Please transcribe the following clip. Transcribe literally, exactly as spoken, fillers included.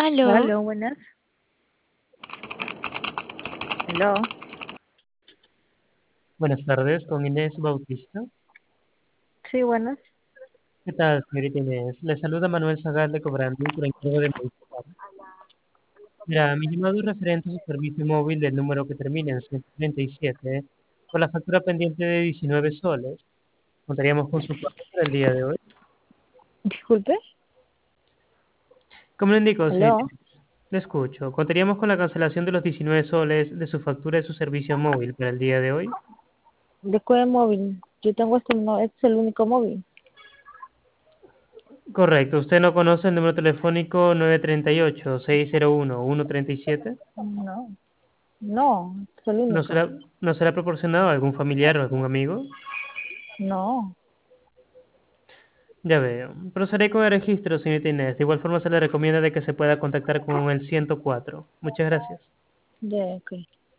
Aló, Aló, buenas. Aló. Buenas tardes, con Inés Bautista. Sí, buenas. ¿Qué tal, señorita Inés? Le saluda Manuel Zagal de Cobrandi por encargo de Movistar. Mira, mi llamado es referente a su servicio móvil del número que termina en ciento treinta y siete, con la factura pendiente de diecinueve soles. ¿Contaríamos con su pago para el día de hoy? Disculpe. Como le indico, señorita Aló. Inés, le escucho. ¿Contaríamos con la cancelación de los diecinueve soles de su factura de su servicio móvil para el día de hoy? ¿De cuál móvil? Yo tengo este, no, este es el único móvil. Correcto. ¿Usted no conoce el número telefónico nueve tres ocho, seis cero uno, uno tres siete? No. No, es el ¿No único. será, no será proporcionado a algún familiar o algún amigo? No. Ya veo. Procederé con el registro, señorita Inés. De igual forma se le recomienda de que se pueda contactar con el ciento cuatro. Muchas gracias. Ya, ok.